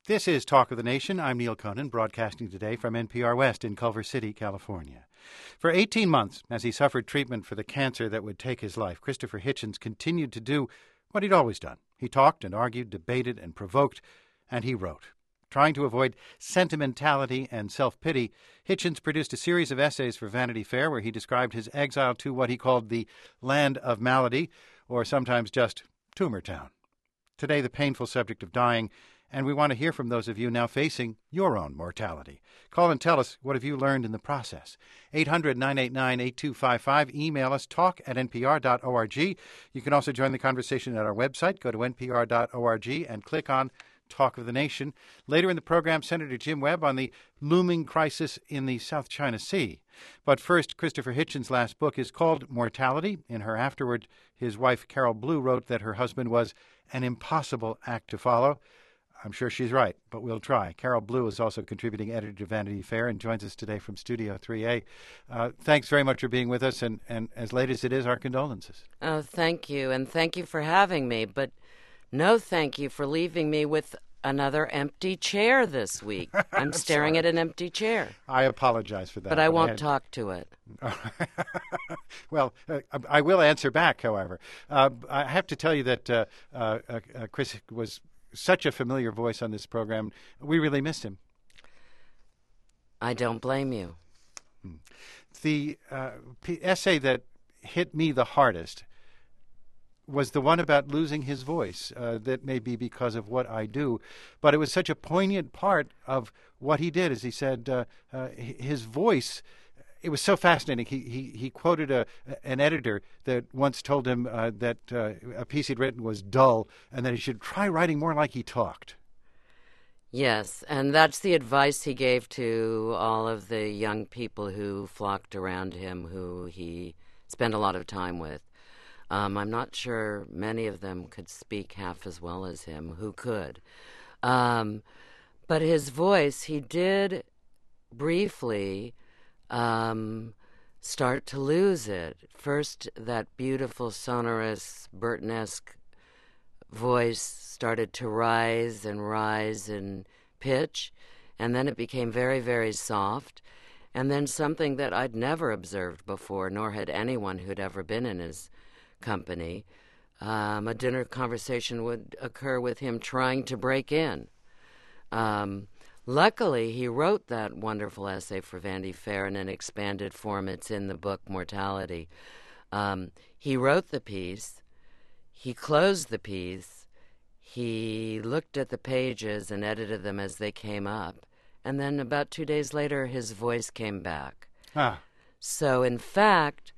This is Talk of the Nation. I'm Neil Conan, broadcasting today from NPR West in Culver City, California. For 18 months, as he suffered treatment for the cancer that would take his life, Christopher Hitchens continued to do what he'd always done. He talked and argued, debated and provoked, and he wrote. Trying to avoid sentimentality and self-pity, Hitchens produced a series of essays for Vanity Fair where he described his exile to what he called the land of malady, or sometimes just Tumor Town. Today, the painful subject of dying, and we want to hear from those of you now facing your own mortality. Call and tell us, what have you learned in the process? 800-989-8255. Email us, talk@npr.org. You can also join the conversation at our website. Go to npr.org and click on Talk of the Nation. Later in the program, Senator Jim Webb on the looming crisis in the South China Sea. But first, Christopher Hitchens' last book is called Mortality. In her afterward, his wife, Carol Blue, wrote that her husband was an impossible act to follow. I'm sure she's right, but we'll try. Carol Blue is also contributing editor to Vanity Fair and joins us today from Studio 3A. Thanks very much for being with us, and as late as it is, our condolences. Oh, thank you, and thank you for having me, but no thank you for leaving me with another empty chair this week. I'm staring at an empty chair. I apologize for that. But I won't talk to it. Well, I will answer back, however. I have to tell you that Chris was such a familiar voice on this program. We really missed him. I don't blame you. The essay that hit me the hardest was the one about losing his voice. That may be because of what I do, but it was such a poignant part of what he did. As he said, his voice, it was so fascinating. He quoted an editor that once told him that a piece he'd written was dull and that he should try writing more like he talked. Yes, and that's the advice he gave to all of the young people who flocked around him, who he spent a lot of time with. I'm not sure many of them could speak half as well as him, who could. But his voice, he did briefly start to lose it. First, that beautiful, sonorous, Burton-esque voice started to rise in pitch, and then it became very, very soft. And then something that I'd never observed before, nor had anyone who'd ever been in his company, a dinner conversation would occur with him trying to break in. Luckily, he wrote that wonderful essay for Vanity Fair in an expanded form. It's in the book Mortality. He wrote the piece. He closed the piece. He looked at the pages and edited them as they came up. And then about 2 days later, his voice came back. So, in fact,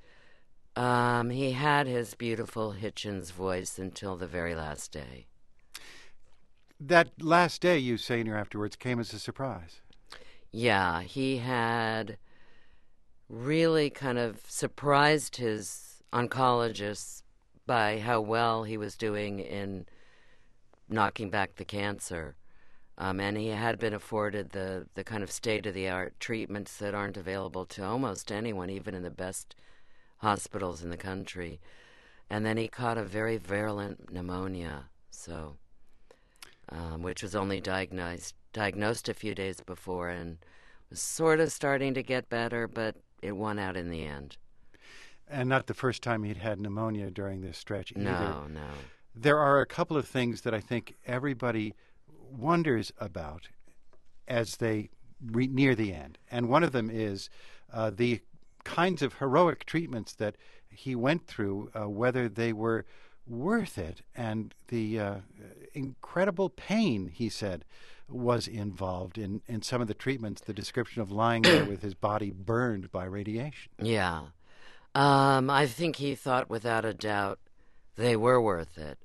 he had his beautiful Hitchens voice until the very last day. That last day, you say in your afterwards, came as a surprise. Yeah, he had really kind of surprised his oncologists by how well he was doing in knocking back the cancer. And he had been afforded the kind of state-of-the-art treatments that aren't available to almost anyone, even in the best hospitals in the country. And then he caught a very virulent pneumonia, so which was only diagnosed a few days before, and was sort of starting to get better, but it won out in the end. And not the first time he'd had pneumoniya during this stretch either. No. There are a couple of things that I think everybody wonders about as they near the end. And one of them is the kinds of heroic treatments that he went through, whether they were worth it, and the incredible pain, he said, was involved in some of the treatments, the description of lying there with his body burned by radiation. Yeah. I think he thought without a doubt they were worth it.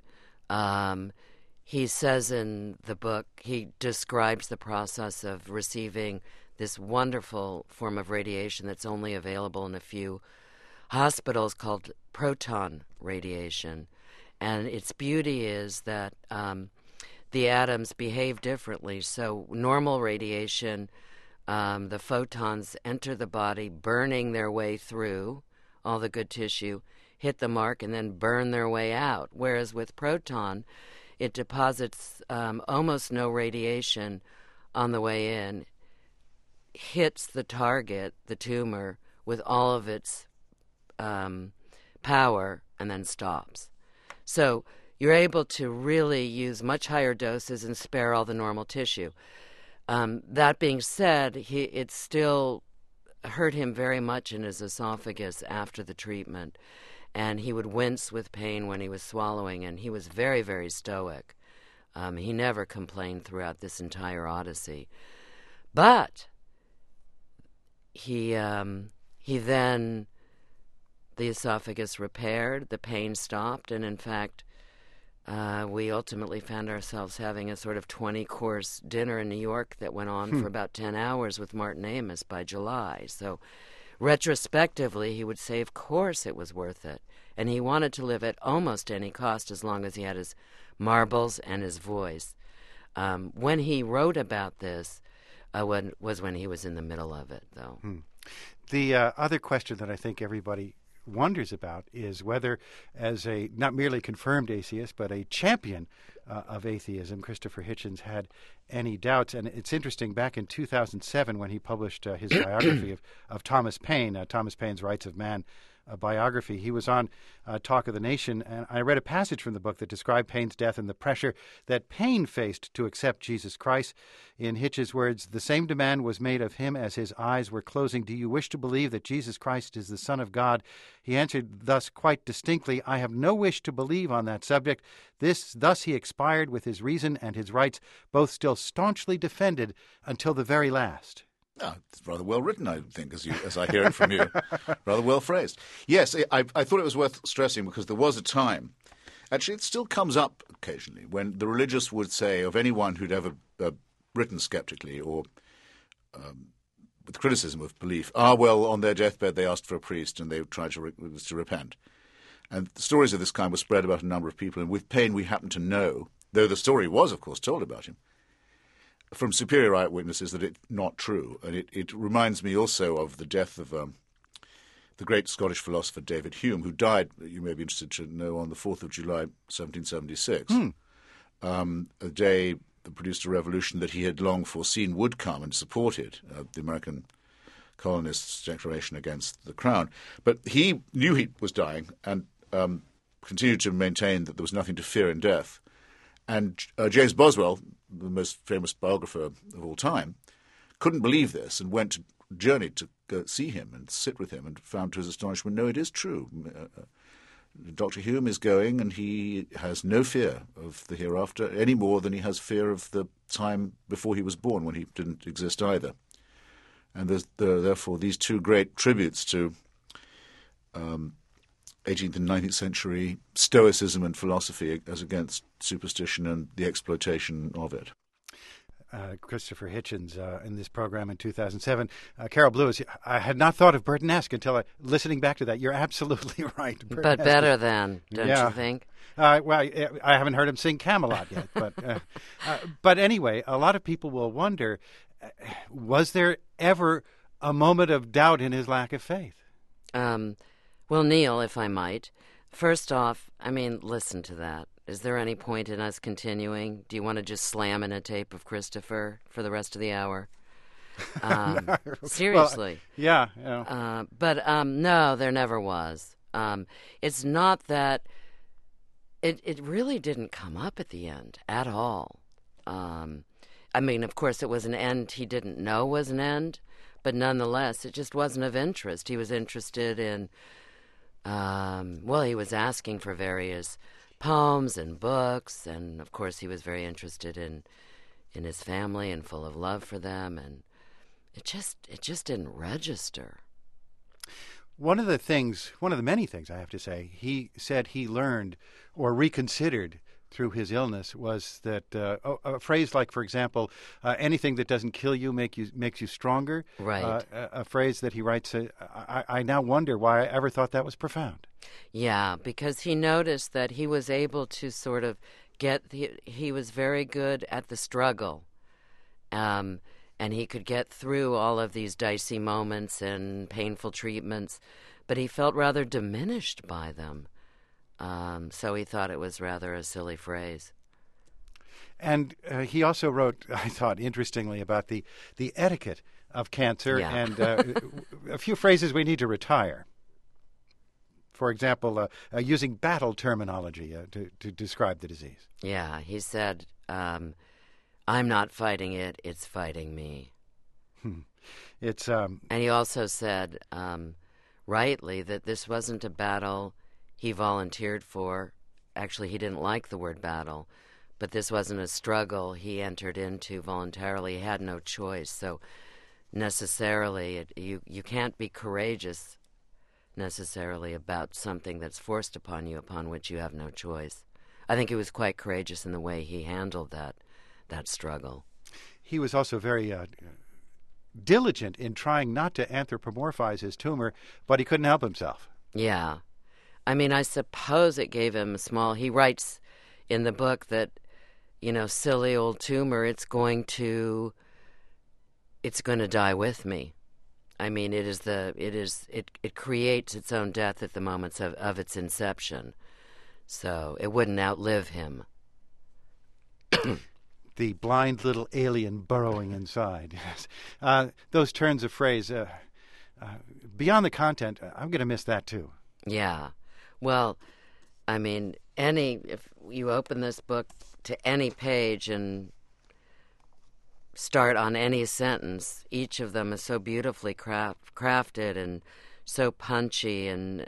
He says in the book, he describes the process of receiving this wonderful form of radiation that's only available in a few hospitals called proton radiation. And its beauty is that the atoms behave differently. So normal radiation, the photons enter the body, burning their way through all the good tissue, hit the mark, and then burn their way out. Whereas with proton, it deposits almost no radiation on the way in, hits the target, the tumor, with all of its power, and then stops. So you're able to really use much higher doses and spare all the normal tissue. That being said, it still hurt him very much in his esophagus after the treatment, and he would wince with pain when he was swallowing, and he was very, very stoic. He never complained throughout this entire odyssey. But he then, the esophagus repaired, the pain stopped, and in fact, we ultimately found ourselves having a sort of 20-course dinner in New York that went on for about 10 hours with Martin Amis by July. So retrospectively, he would say, of course it was worth it. And he wanted to live at almost any cost as long as he had his marbles and his voice. When he wrote about this was when he was in the middle of it, though. The other question that I think everybody wonders about is whether, as a not merely confirmed atheist, but a champion of atheism, Christopher Hitchens had any doubts. And it's interesting, back in 2007 when he published his biography of Thomas Paine, Thomas Paine's Rights of Man biography, he was on Talk of the Nation, and I read a passage from the book that described Paine's death and the pressure that Paine faced to accept Jesus Christ. In Hitch's words, the same demand was made of him as his eyes were closing. Do you wish to believe that Jesus Christ is the Son of God? He answered thus quite distinctly, I have no wish to believe on that subject. Thus he expired with his reason and his rights, both still staunchly defended until the very last. Oh, it's rather well written, I think, as I hear it from you. Rather well phrased. Yes, I thought it was worth stressing because there was a time, actually it still comes up occasionally, when the religious would say of anyone who'd ever written skeptically or with criticism of belief, well, on their deathbed they asked for a priest and they tried to repent. And stories of this kind were spread about a number of people, and with Paine we happen to know, though the story was, of course, told about him, from superior eyewitnesses that it's not true. And it reminds me also of the death of the great Scottish philosopher David Hume, who died, you may be interested to know, on the 4th of July, 1776, a day that produced a revolution that he had long foreseen would come and supported the American colonists' declaration against the Crown. But he knew he was dying and continued to maintain that there was nothing to fear in death. And James Boswell, the most famous biographer of all time, couldn't believe this and journeyed to go see him and sit with him and found to his astonishment, no, it is true. Dr. Hume is going and he has no fear of the hereafter any more than he has fear of the time before he was born when he didn't exist either. And there are therefore these two great tributes to 18th and 19th century Stoicism and philosophy as against superstition and the exploitation of it. Christopher Hitchens in this program in 2007. Carol Lewis, I had not thought of Burton-esque until listening back to that. You're absolutely right. But better than, don't you think? Well, I haven't heard him sing Camelot yet. But anyway, a lot of people will wonder, was there ever a moment of doubt in his lack of faith? Well, Neil, if I might, first off, listen to that. Is there any point in us continuing? Do you want to just slam in a tape of Christopher for the rest of the hour? Seriously. Well, yeah. But no, there never was. It's not that it really didn't come up at the end at all. Of course, it was an end he didn't know was an end, but nonetheless, it just wasn't of interest. He was interested in, he was asking for various poems and books, and of course he was very interested in his family and full of love for them, and it just didn't register. One of the many things I have to say, he said he learned or reconsidered through his illness was that a phrase like, for example, anything that doesn't kill you makes you stronger. Right. A phrase that he writes, I now wonder why I ever thought that was profound. Yeah, because he noticed that he was able to sort of he was very good at the struggle. And he could get through all of these dicey moments and painful treatments, but he felt rather diminished by them. So he thought it was rather a silly phrase. And he also wrote, I thought, interestingly, about the etiquette of cancer and a few phrases we need to retire. For example, using battle terminology to describe the disease. Yeah, he said, I'm not fighting it, it's fighting me. It's And he also said, rightly, that this wasn't a battle he volunteered for. Actually, he didn't like the word battle, but this wasn't a struggle he entered into voluntarily. He had no choice. So necessarily, you can't be courageous necessarily about something that's forced upon you, upon which you have no choice. I think he was quite courageous in the way he handled that struggle. He was also very diligent in trying not to anthropomorphize his tumor, but he couldn't help himself. Yeah. I mean, I suppose it gave him a small... He writes in the book that, silly old tumor, it's going to die with me. I mean, it creates its own death at the moments of its inception. So it wouldn't outlive him. The blind little alien burrowing inside. Yes. Those turns of phrase, beyond the content, I'm going to miss that too. Yeah. Well, I mean, if you open this book to any page and start on any sentence, each of them is so beautifully crafted and so punchy, and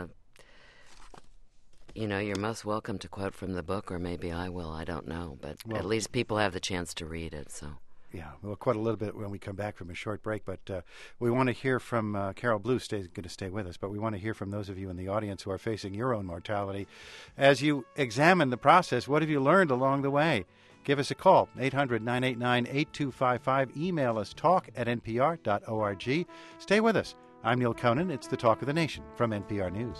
you're most welcome to quote from the book, or maybe I will, I don't know, but at least people have the chance to read it. So yeah, we'll quote a little bit when we come back from a short break, but we want to hear from Carol Blue, going to stay with us, but we want to hear from those of you in the audience who are facing your own mortality. As you examine the process, what have you learned along the way? Give us a call, 800-989-8255. Email us, talk@npr.org. Stay with us. I'm Neil Conan. It's the Talk of the Nation from NPR News.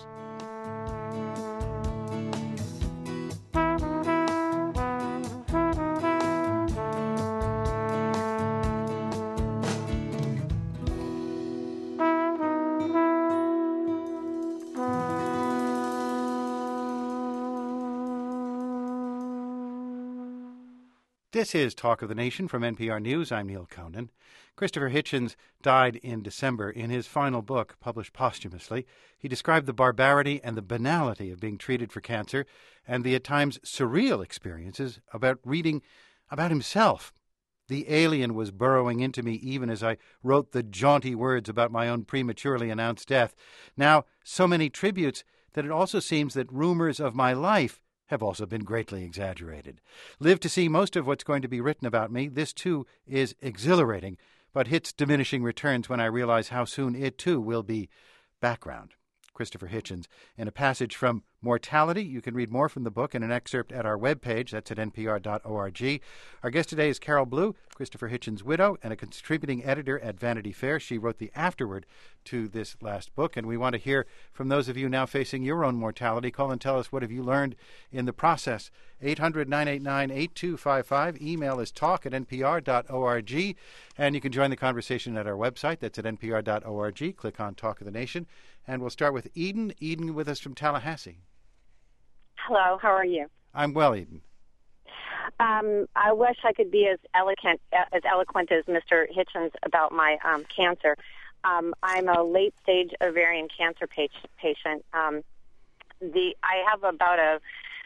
This is Talk of the Nation from NPR News. I'm Neil Conan. Christopher Hitchens died in December. In his final book, published posthumously, he described the barbarity and the banality of being treated for cancer and the at times surreal experiences about reading about himself. The alien was burrowing into me even as I wrote the jaunty words about my own prematurely announced death. Now, so many tributes that it also seems that rumors of my life have also been greatly exaggerated. Live to see most of what's going to be written about me. This, too, is exhilarating, but hits diminishing returns when I realize how soon it, too, will be background. Christopher Hitchens. In a passage from Mortality, you can read more from the book in an excerpt at our webpage. That's at npr.org. Our guest today is Carol Blue, Christopher Hitchens' widow and a contributing editor at Vanity Fair. She wrote the afterword to this last book, and we want to hear from those of you now facing your own mortality. Call and tell us, what have you learned in the process? 800-989-8255. Email is talk@npr.org, and you can join the conversation at our website. That's at npr.org. Click on Talk of the Nation. And we'll start with Eden. Eden with us from Tallahassee. Hello, how are you? I'm well, Eden. I wish I could be as eloquent as Mr. Hitchens about my cancer. I'm a late-stage ovarian cancer patient. I have about a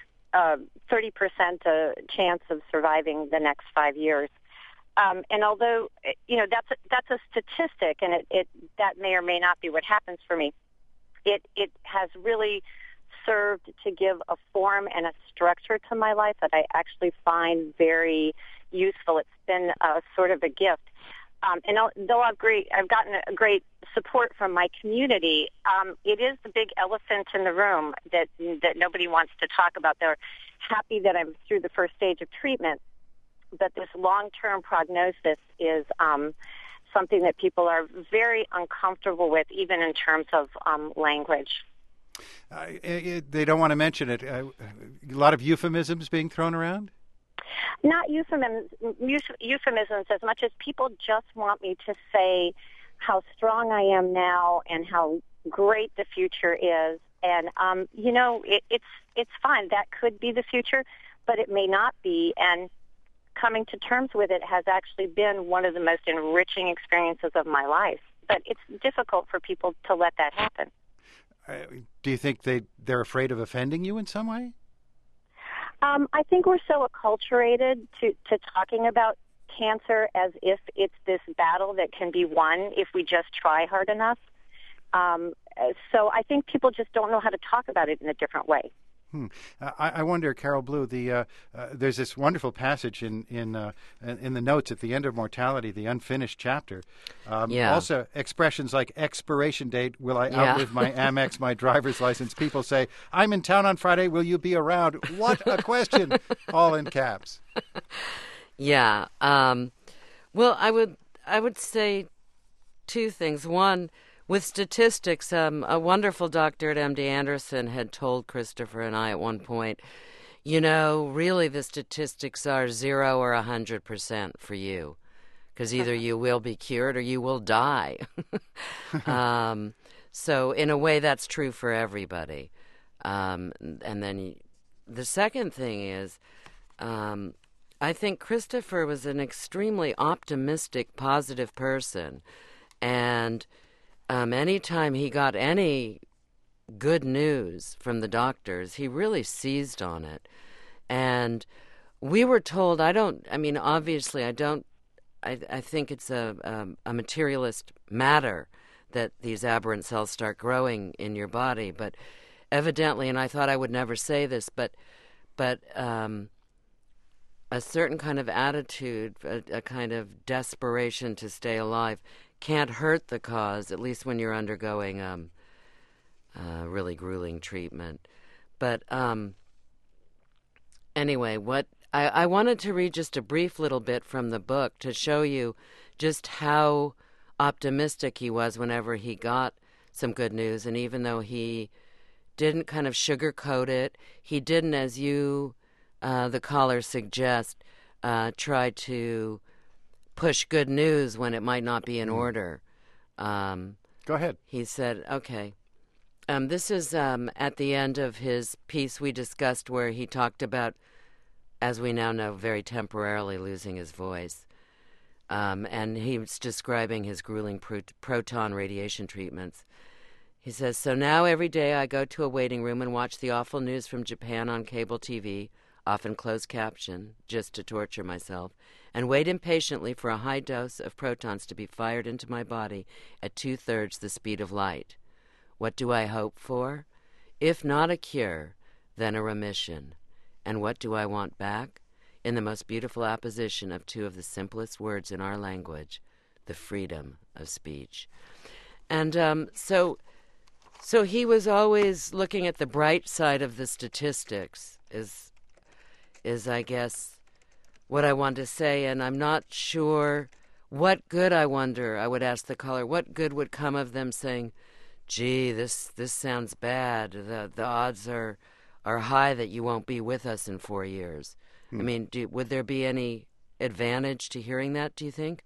30% chance of surviving the next 5 years. And although that's a statistic, and it that may or may not be what happens for me, it has really served to give a form and a structure to my life that I actually find very useful. It's been sort of a gift. And though I've gotten a great support from my community, it is the big elephant in the room that nobody wants to talk about. They're happy that I'm through the first stage of treatment, but this long-term prognosis is something that people are very uncomfortable with, even in terms of language. They don't want to mention it. A lot of euphemisms being thrown around? Not euphemisms as much as people just want me to say how strong I am now and how great the future is. And, it's fine. That could be the future, but it may not be. And coming to terms with it has actually been one of the most enriching experiences of my life. But it's difficult for people to let that happen. Do you think they're afraid of offending you in some way? I think we're so acculturated to talking about cancer as if it's this battle that can be won if we just try hard enough. So I think people just don't know how to talk about it in a different way. I wonder, Carol Blue, there's this wonderful passage in the notes at the end of Mortality, the unfinished chapter. Also, expressions like expiration date, will I outlive my Amex, my driver's license? People say, I'm in town on Friday, will you be around? What a question! All in caps. Yeah. Well, I would say two things. One, with statistics, a wonderful doctor at MD Anderson had told Christopher and I at one point, really the statistics are 0 or 100% for you, because either you will be cured or you will die. So in a way, that's true for everybody. And then the second thing is, I think Christopher was an extremely optimistic, positive person, and anytime he got any good news from the doctors, he really seized on it. And we were told, I think it's a materialist matter that these aberrant cells start growing in your body. But evidently, and I thought I would never say this, but a certain kind of attitude, a kind of desperation to stay alive, can't hurt the cause, at least when you're undergoing really grueling treatment. But anyway, what I wanted to read just a brief little bit from the book to show you just how optimistic he was whenever he got some good news. And even though he didn't kind of sugarcoat it, he didn't, as you, the caller, suggest, try to push good news when it might not be in order. Go ahead. He said, okay. This is at the end of his piece we discussed where he talked about, as we now know, very temporarily losing his voice. And he was describing his grueling proton radiation treatments. He says, so now every day I go to a waiting room and watch the awful news from Japan on cable TV, often closed caption, just to torture myself, and wait impatiently for a high dose of protons to be fired into my body at 2/3 the speed of light. What do I hope for? If not a cure, then a remission. And what do I want back? In the most beautiful apposition of two of the simplest words in our language, the freedom of speech. And so he was always looking at the bright side of the statistics, is I guess what I want to say, and I'm not sure what good, I wonder, I would ask the caller, what good would come of them saying, gee, this sounds bad, the odds are high that you won't be with us in 4 years. I mean, would there be any advantage to hearing that, do you think?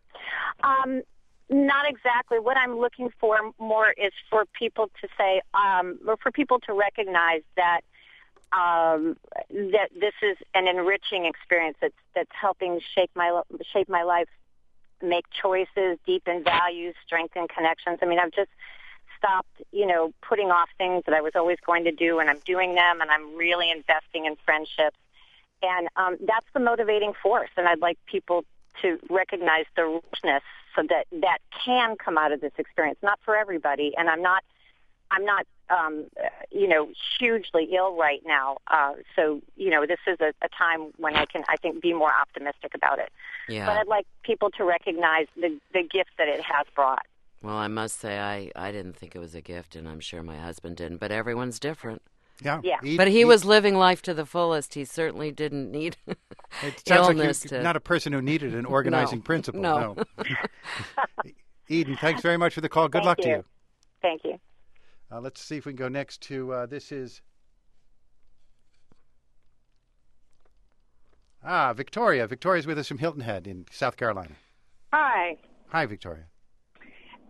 Not exactly. What I'm looking for more is for people to say, or for people to recognize that that this is an enriching experience that's helping shape my life, make choices, deepen values, strengthen connections. I mean, I've just stopped, putting off things that I was always going to do, and I'm doing them, and I'm really investing in friendships. And that's the motivating force, and I'd like people to recognize the richness so that can come out of this experience. Not for everybody, and I'm not hugely ill right now. So, this is a time when I can, I think, be more optimistic about it. Yeah. But I'd like people to recognize the gift that it has brought. Well, I must say I didn't think it was a gift, and I'm sure my husband didn't, but everyone's different. Yeah. But he was living life to the fullest. He certainly didn't need it sounds illness. Like you're not a person who needed an organizing principle. No. Eden, thanks very much for the call. Good luck to you. Thank you. Let's see if we can go next to, this is... Victoria. Victoria's with us from Hilton Head in South Carolina. Hi. Hi, Victoria.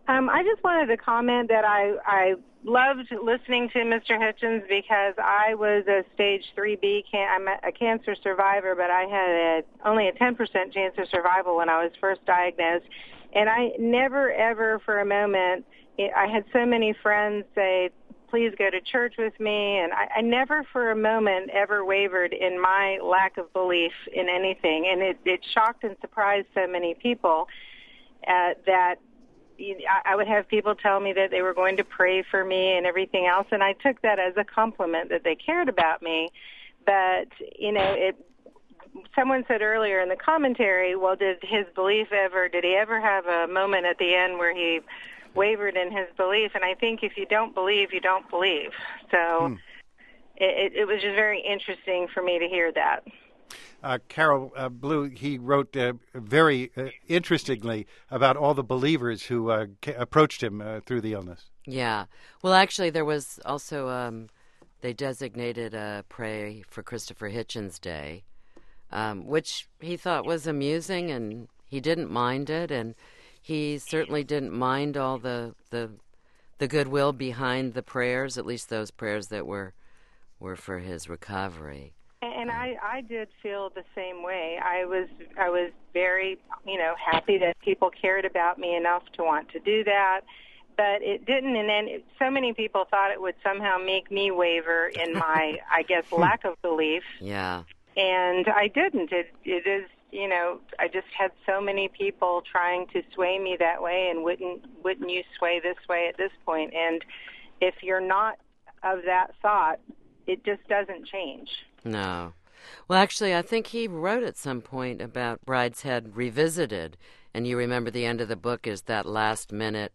I just wanted to comment that I loved listening to Mr. Hitchens because I was a stage 3B. I'm a cancer survivor, but I had only a 10% chance of survival when I was first diagnosed. And I never, ever for a moment, I had so many friends say, please go to church with me. And I never for a moment ever wavered in my lack of belief in anything. And it shocked and surprised so many people that I would have people tell me that they were going to pray for me and everything else, and I took that as a compliment that they cared about me. But, someone said earlier in the commentary, well, did he ever have a moment at the end where he wavered in his belief? And I think if you don't believe, you don't believe. So it was just very interesting for me to hear that. Carol Blue, he wrote very interestingly about all the believers who approached him through the illness. Yeah. Well, actually, there was also, they designated a Pray for Christopher Hitchens Day, which he thought was amusing, and he didn't mind it, and he certainly didn't mind all the goodwill behind the prayers, at least those prayers that were for his recovery. And I did feel the same way. I was very, happy that people cared about me enough to want to do that. But it didn't, and then so many people thought it would somehow make me waver in my, I guess, lack of belief. Yeah. And I didn't. It is, I just had so many people trying to sway me that way, and wouldn't you sway this way at this point? And if you're not of that thought, it just doesn't change. No. Well, actually, I think he wrote at some point about Brideshead Revisited, and you remember the end of the book is that last-minute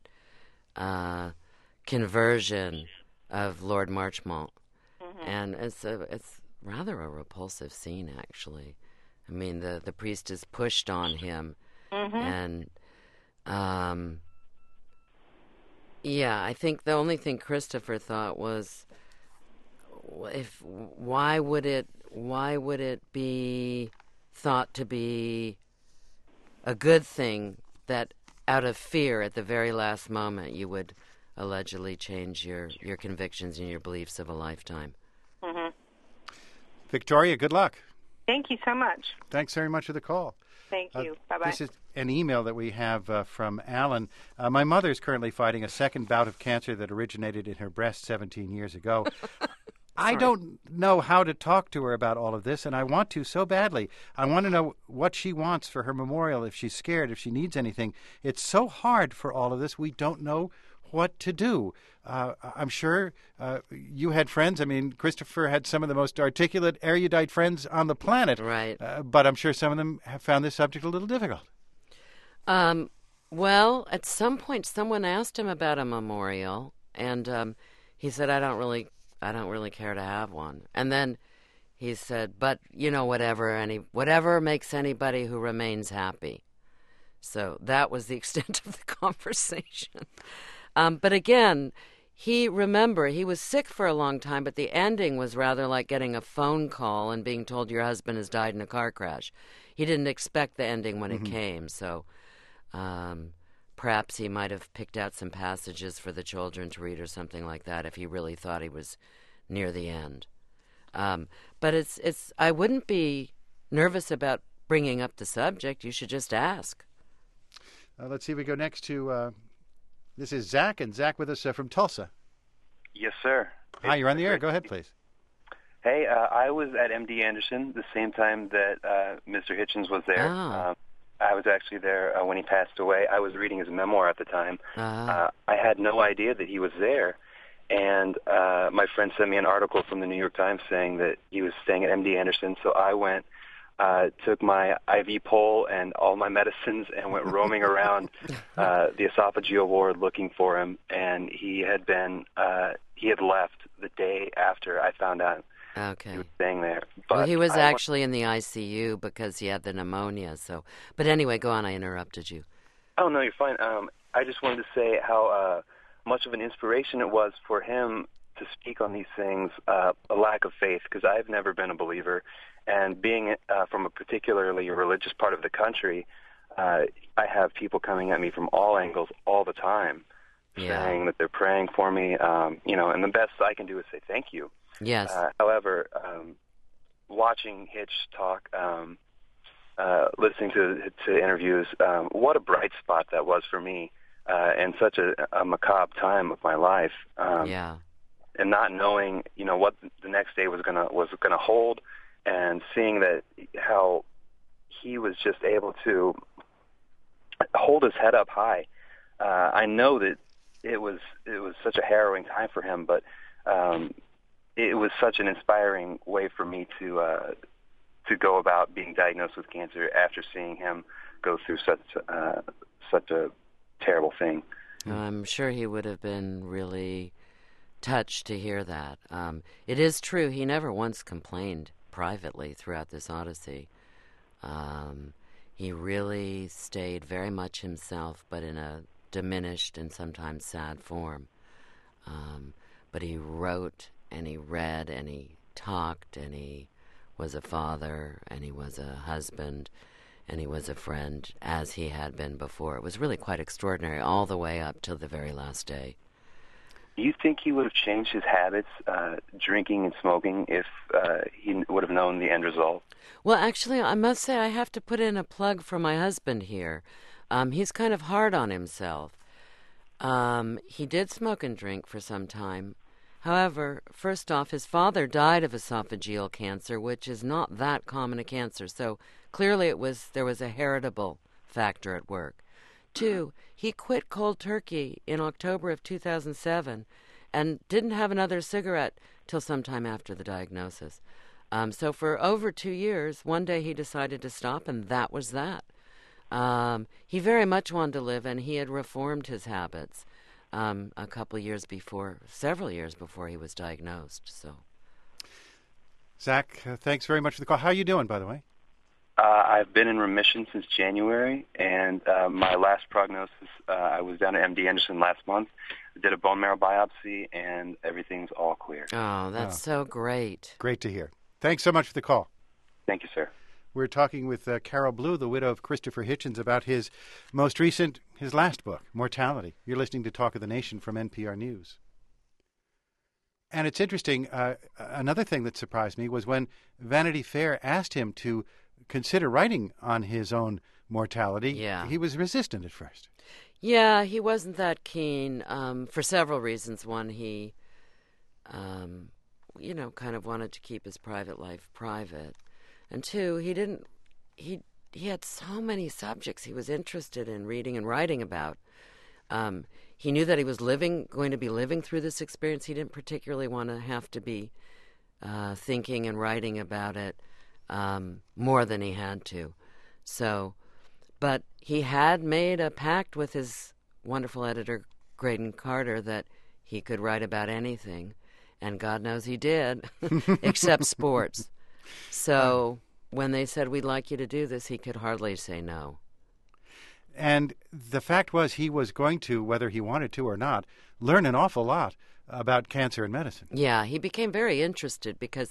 conversion of Lord Marchmont. Mm-hmm. And it's rather a repulsive scene, actually. I mean, the priest is pushed on him, mm-hmm. and I think the only thing Christopher thought was, why would it be thought to be a good thing that out of fear at the very last moment you would allegedly change your convictions and your beliefs of a lifetime? Mm-hmm. Victoria, good luck. Thank you so much. Thanks very much for the call. Thank you. Bye-bye. This is an email that we have from Alan. My mother is currently fighting a second bout of cancer that originated in her breast 17 years ago. I don't know how to talk to her about all of this, and I want to so badly. I want to know what she wants for her memorial, if she's scared, if she needs anything. It's so hard for all of this. We don't know what to do. I'm sure you had friends. I mean, Christopher had some of the most articulate, erudite friends on the planet. Right. But I'm sure some of them have found this subject a little difficult. Well, at some point, someone asked him about a memorial, and he said, I don't really care to have one. And then he said, but, whatever makes anybody who remains happy. So that was the extent of the conversation. But again, he was sick for a long time, but the ending was rather like getting a phone call and being told your husband has died in a car crash. He didn't expect the ending when it came, so perhaps he might have picked out some passages for the children to read or something like that if he really thought he was near the end. But I wouldn't be nervous about bringing up the subject. You should just ask. Let's see if we go next to, this is Zach, and Zach with us from Tulsa. Yes, sir. Hi, you're on the air. Go ahead, please. Hey, I was at MD Anderson the same time that Mr. Hitchens was there. Oh. I was actually there when he passed away. I was reading his memoir at the time. I had no idea that he was there. And my friend sent me an article from the New York Times saying that he was staying at MD Anderson. So I went, took my IV pole and all my medicines and went roaming around the esophageal ward looking for him. And he had left the day after I found out. Okay. He was staying there. But well, he was actually in the ICU because he had the pneumonia. So, but anyway, go on. I interrupted you. Oh, no, you're fine. I just wanted to say how much of an inspiration it was for him to speak on these things, a lack of faith, because I've never been a believer. And being from a particularly religious part of the country, I have people coming at me from all angles all the time, saying that they're praying for me, and the best I can do is say thank you. Yes. However, watching Hitch talk, listening to interviews, what a bright spot that was for me in such a macabre time of my life. And not knowing, what the next day was gonna hold, and seeing that how he was just able to hold his head up high. I know that it was such a harrowing time for him, but it was such an inspiring way for me to go about being diagnosed with cancer after seeing him go through such a terrible thing. I'm sure he would have been really touched to hear that. It is true, he never once complained privately throughout this odyssey. He really stayed very much himself, but in a diminished and sometimes sad form. But he wrote, and he read, and he talked, and he was a father, and he was a husband, and he was a friend, as he had been before. It was really quite extraordinary, all the way up till the very last day. Do you think he would have changed his habits, drinking and smoking, if he would have known the end result? Well, actually, I must say I have to put in a plug for my husband here. He's kind of hard on himself. He did smoke and drink for some time. However, first off, his father died of esophageal cancer, which is not that common a cancer, so clearly there was a heritable factor at work. 2, he quit cold turkey in October of 2007 and didn't have another cigarette till sometime after the diagnosis. So for over 2 years, one day he decided to stop, and that was that. He very much wanted to live, and he had reformed his habits a couple of years before, several years before he was diagnosed. So, Zach, thanks very much for the call. How are you doing, by the way? I've been in remission since January, and my last prognosis, I was down at MD Anderson last month, did a bone marrow biopsy, and everything's all clear. Oh, that's so great. Great to hear. Thanks so much for the call. Thank you, sir. We're talking with Carol Blue, the widow of Christopher Hitchens, about his last book, Mortality. You're listening to Talk of the Nation from NPR News. And it's interesting, another thing that surprised me was when Vanity Fair asked him to consider writing on his own mortality. He was resistant at first. Yeah, he wasn't that keen for several reasons. One, he, kind of wanted to keep his private life private. And 2, he had so many subjects he was interested in reading and writing about. He knew that he was going to be living through this experience. He didn't particularly want to have to be thinking and writing about it more than he had to. So, but he had made a pact with his wonderful editor, Graydon Carter, that he could write about anything, and God knows he did, except sports. So when they said, we'd like you to do this, he could hardly say no. And the fact was he was going to, whether he wanted to or not, learn an awful lot about cancer and medicine. Yeah, he became very interested because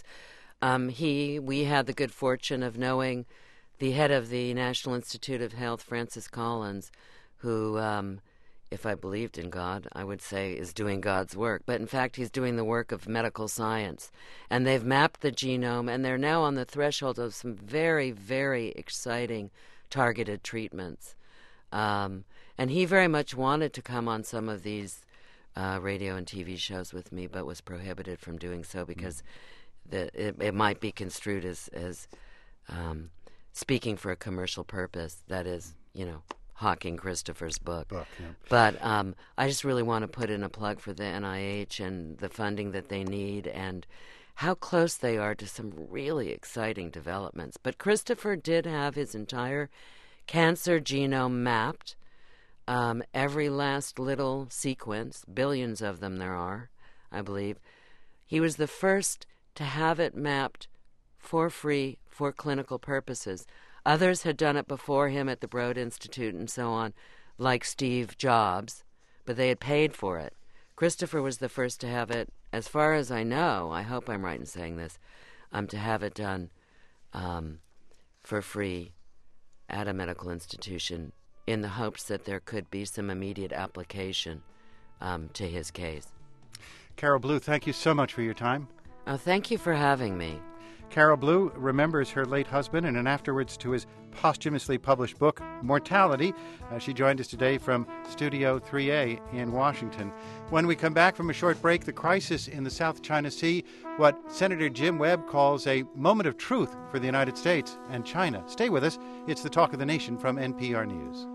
we had the good fortune of knowing the head of the National Institute of Health, Francis Collins, who, if I believed in God, I would say is doing God's work. But in fact, he's doing the work of medical science. And they've mapped the genome, and they're now on the threshold of some very, very exciting targeted treatments. And he very much wanted to come on some of these radio and TV shows with me, but was prohibited from doing so because it might be construed as speaking for a commercial purpose. That is, hawking Christopher's book. But I just really want to put in a plug for the NIH and the funding that they need and how close they are to some really exciting developments. But Christopher did have his entire cancer genome mapped, every last little sequence, billions of them there are, I believe. He was the first to have it mapped for free for clinical purposes. Others had done it before him at the Broad Institute and so on, like Steve Jobs, but they had paid for it. Christopher was the first to have it, as far as I know, I hope I'm right in saying this, to have it done for free at a medical institution in the hopes that there could be some immediate application to his case. Carol Blue, thank you so much for your time. Oh, thank you for having me. Carol Blue remembers her late husband in an afterwards to his posthumously published book, Mortality. She joined us today from Studio 3A in Washington. When we come back from a short break, the crisis in the South China Sea, what Senator Jim Webb calls a moment of truth for the United States and China. Stay with us. It's the Talk of the Nation from NPR News.